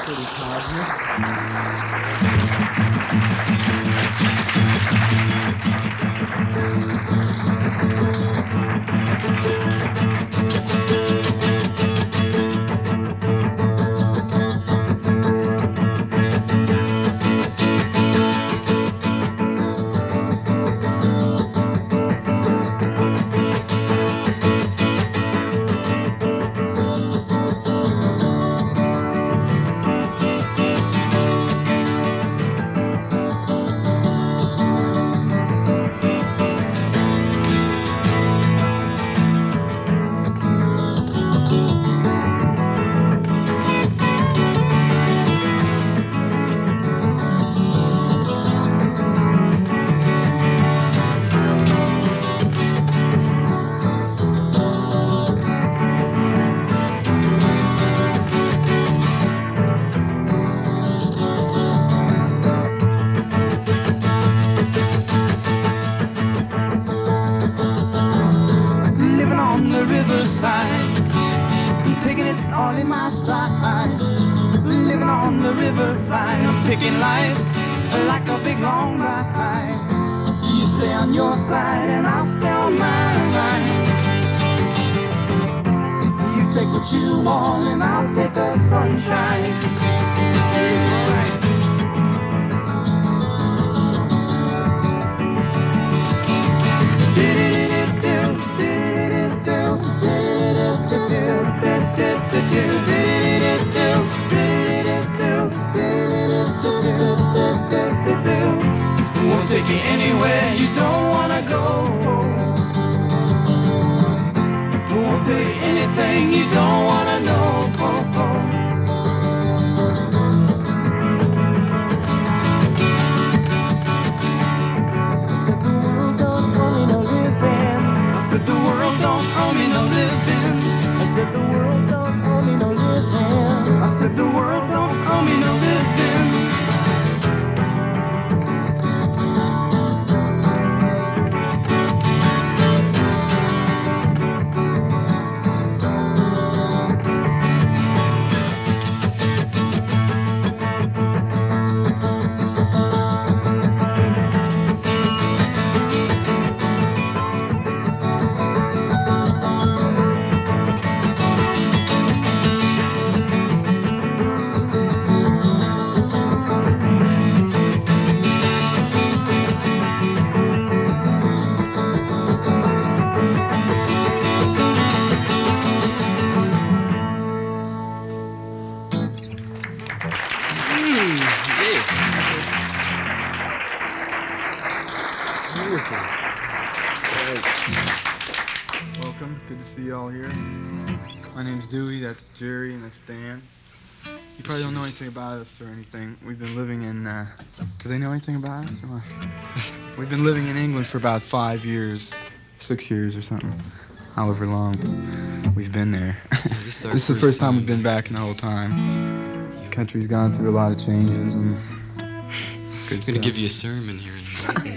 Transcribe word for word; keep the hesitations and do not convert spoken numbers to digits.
pretty cosmic. Taking life like a big long ride. You stay on your side and I'll stay on mine. You take what you want and I'll take the sunshine. Won't take you anywhere you don't wanna go. Won't tell you anything you don't wanna know. Oh, oh. I said the world don't owe me no living. I said the world don't owe me no living. I said the world don't owe me no living. Welcome, good to see you all here. My name's Dewey, that's Jerry, and that's Dan. You probably don't know anything about us or anything. We've been living in, uh, do they know anything about us? Or we've been living in England for about five years, six years or something, however long we've been there. This is the first time we've been back in the whole time. The country's gone through a lot of changes and good I'm stuff. gonna give you a sermon here in a minute.